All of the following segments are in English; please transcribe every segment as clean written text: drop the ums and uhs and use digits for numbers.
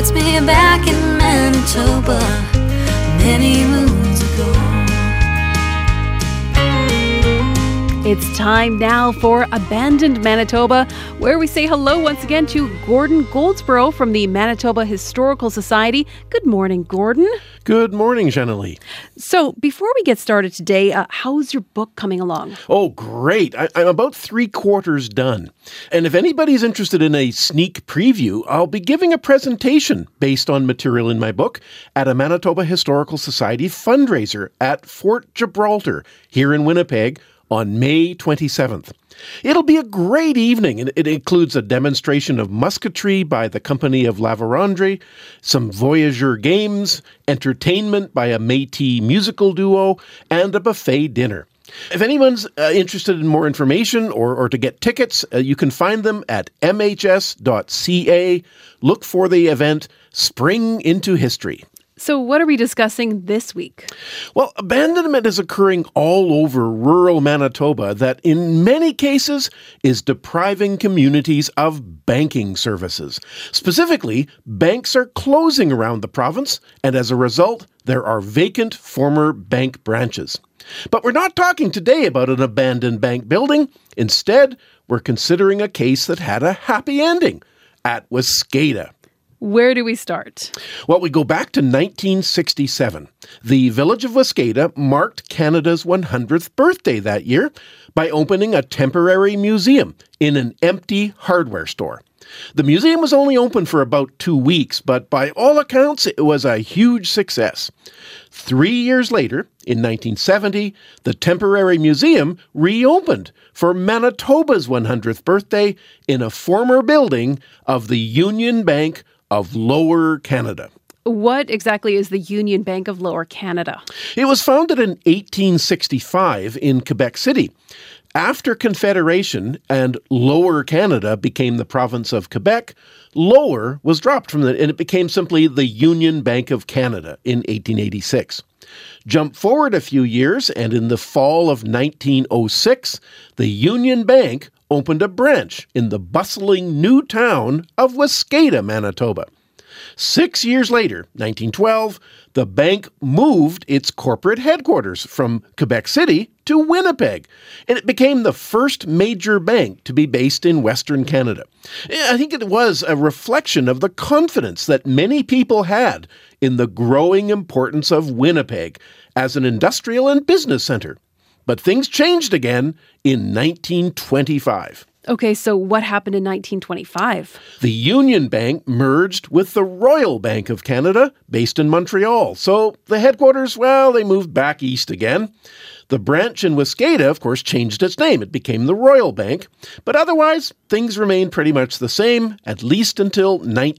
puts me back in Manitoba many moons ago. It's time now for Abandoned Manitoba, where we say hello once again to Gordon Goldsborough from the Manitoba Historical Society. Good morning, Gordon. Good morning, Jeannalie. So, before we get started today, how's your book coming along? Oh, great. I'm about 3/4 done. And if anybody's interested in a sneak preview, I'll be giving a presentation based on material in my book at a Manitoba Historical Society fundraiser at Fort Gibraltar here in Winnipeg on May 27th. It'll be a great evening, and it includes a demonstration of musketry by the Company of La Vérendrye, some Voyageur games, entertainment by a Métis musical duo, and a buffet dinner. If anyone's interested in more information or to get tickets, you can find them at mhs.ca. Look for the event Spring into History. So what are we discussing this week? Well, abandonment is occurring all over rural Manitoba that in many cases is depriving communities of banking services. Specifically, banks are closing around the province, and as a result, there are vacant former bank branches. But we're not talking today about an abandoned bank building. Instead, we're considering a case that had a happy ending at Waskada. Where do we start? Well, we go back to 1967. The village of Waskada marked Canada's 100th birthday that year by opening a temporary museum in an empty hardware store. The museum was only open for about 2 weeks, but by all accounts, it was a huge success. 3 years later, in 1970, the temporary museum reopened for Manitoba's 100th birthday in a former building of the Union Bank of Lower Canada. What exactly is the Union Bank of Lower Canada? It was founded in 1865 in Quebec City. After Confederation and Lower Canada became the province of Quebec, Lower was dropped from it, and it became simply the Union Bank of Canada in 1886. Jump forward a few years, and in the fall of 1906, the Union Bank opened a branch in the bustling new town of Waskada, Manitoba. 6 years later, 1912, the bank moved its corporate headquarters from Quebec City to Winnipeg, and it became the first major bank to be based in Western Canada. I think it was a reflection of the confidence that many people had in the growing importance of Winnipeg as an industrial and business center. But things changed again in 1925. Okay, so what happened in 1925? The Union Bank merged with the Royal Bank of Canada, based in Montreal. So the headquarters, well, they moved back east again. The branch in Waskada, of course, changed its name. It became the Royal Bank. But otherwise, things remained pretty much the same, at least until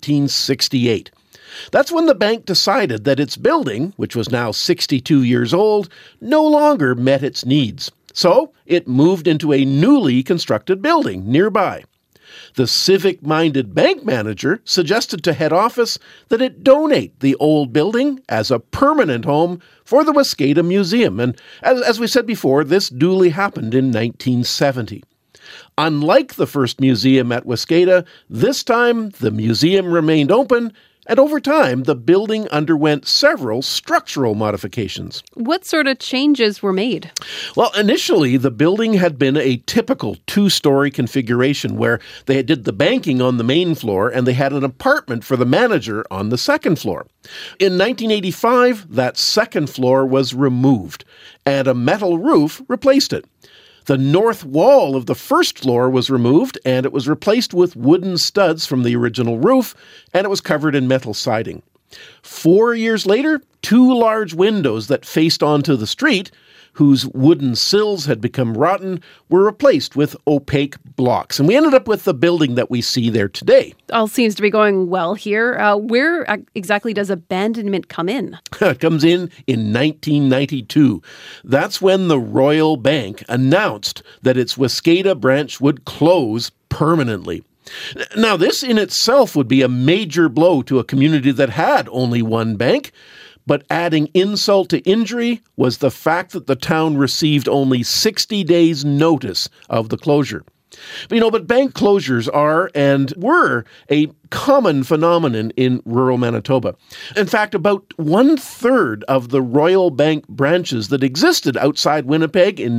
1968. That's when the bank decided that its building, which was now 62 years old, no longer met its needs. So it moved into a newly constructed building nearby. The civic-minded bank manager suggested to head office that it donate the old building as a permanent home for the Waskada Museum. And as we said before, this duly happened in 1970. Unlike the first museum at Waskada, this time the museum remained open, and over time, the building underwent several structural modifications. What sort of changes were made? Well, initially, the building had been a typical 2-story configuration where they did the banking on the main floor and they had an apartment for the manager on the second floor. In 1985, that second floor was removed and a metal roof replaced it. The north wall of the first floor was removed, and it was replaced with wooden studs from the original roof, and it was covered in metal siding. 4 years later, 2 large windows that faced onto the street, whose wooden sills had become rotten, were replaced with opaque blocks. And we ended up with the building that we see there today. All seems to be going well here. Where exactly does abandonment come in? It comes in 1992. That's when the Royal Bank announced that its Waskada branch would close permanently. Now, this in itself would be a major blow to a community that had only one bank. But adding insult to injury was the fact that the town received only 60 days' notice of the closure. But bank closures are and were a common phenomenon in rural Manitoba. In fact, about 1/3 of the Royal Bank branches that existed outside Winnipeg in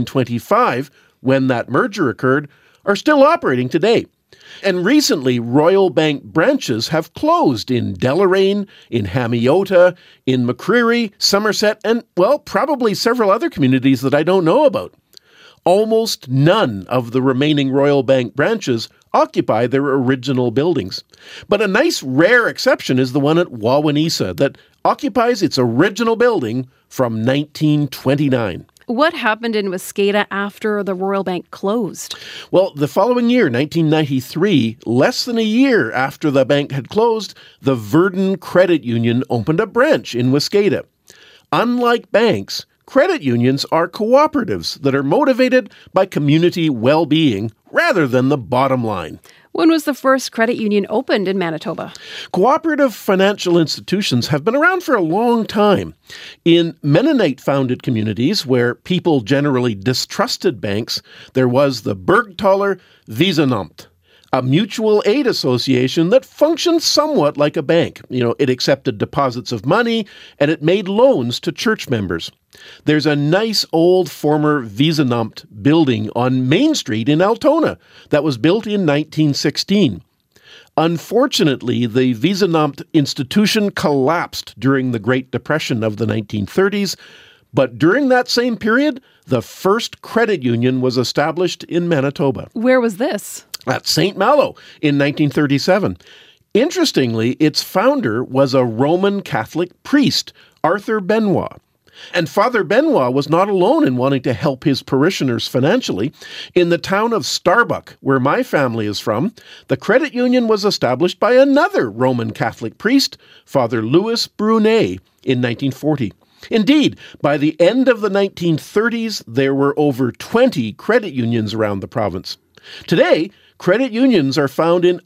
1925, when that merger occurred, are still operating today. And recently, Royal Bank branches have closed in Deloraine, in Hamiota, in McCreary, Somerset, and, probably several other communities that I don't know about. Almost none of the remaining Royal Bank branches occupy their original buildings. But a nice rare exception is the one at Wawanesa that occupies its original building from 1929. What happened in Wascata after the Royal Bank closed? Well, the following year, 1993, less than a year after the bank had closed, the Verdun Credit Union opened a branch in Wascata. Unlike banks, credit unions are cooperatives that are motivated by community well-being rather than the bottom line. When was the first credit union opened in Manitoba? Cooperative financial institutions have been around for a long time. In Mennonite-founded communities where people generally distrusted banks, there was the Bergtaler Wiesenamt, a mutual aid association that functioned somewhat like a bank. It accepted deposits of money and it made loans to church members. There's a nice old former Wiesenamt building on Main Street in Altona that was built in 1916. Unfortunately, the Wiesenamt institution collapsed during the Great Depression of the 1930s, but during that same period, the first credit union was established in Manitoba. Where was this? At St. Malo in 1937. Interestingly, its founder was a Roman Catholic priest, Arthur Benoit. And Father Benoit was not alone in wanting to help his parishioners financially. In the town of Starbuck, where my family is from, the credit union was established by another Roman Catholic priest, Father Louis Brunet, in 1940. Indeed, by the end of the 1930s, there were over 20 credit unions around the province. Today, credit unions are found in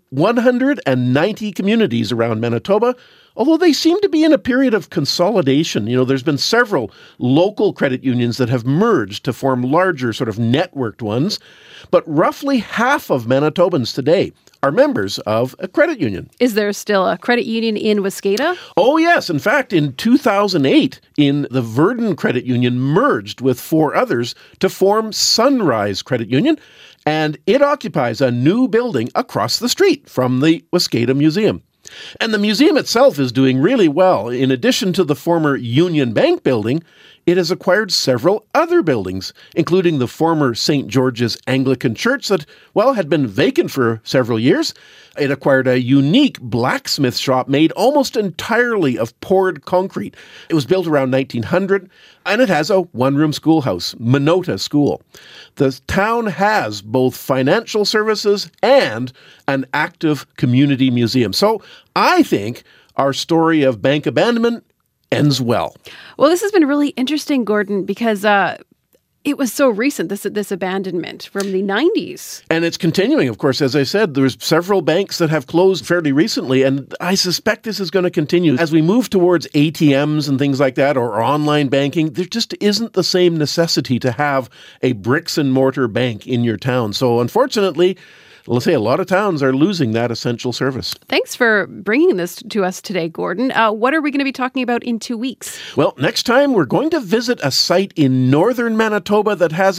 190 communities around Manitoba, although they seem to be in a period of consolidation. There's been several local credit unions that have merged to form larger sort of networked ones, but roughly half of Manitobans today are members of a credit union. Is there still a credit union in Wascata? Oh, yes. In fact, in 2008, the Verdun Credit Union merged with 4 others to form Sunrise Credit Union, and it occupies a new building across the street from the Wascata Museum. And the museum itself is doing really well. In addition to the former Union Bank building, it has acquired several other buildings, including the former St. George's Anglican Church that, had been vacant for several years. It acquired a unique blacksmith shop made almost entirely of poured concrete. It was built around 1900, and it has a one-room schoolhouse, Minota School. The town has both financial services and an active community museum. So I think our story of bank abandonment ends well. Well, this has been really interesting, Gordon, because it was so recent, this abandonment from the 90s. And it's continuing, of course. As I said, there's several banks that have closed fairly recently, and I suspect this is going to continue. As we move towards ATMs and things like that, or online banking, there just isn't the same necessity to have a bricks and mortar bank in your town. So unfortunately, let's say a lot of towns are losing that essential service. Thanks for bringing this to us today, Gordon. What are we going to be talking about in 2 weeks? Well, next time we're going to visit a site in northern Manitoba that has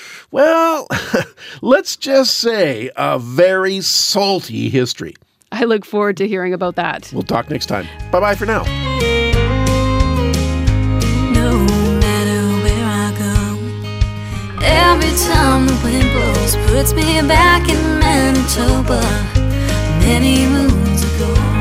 let's just say a very salty history. I look forward to hearing about that. We'll talk next time. Bye-bye for now. No matter where I go, every time the wind blows puts me back in Manitoba many moons ago.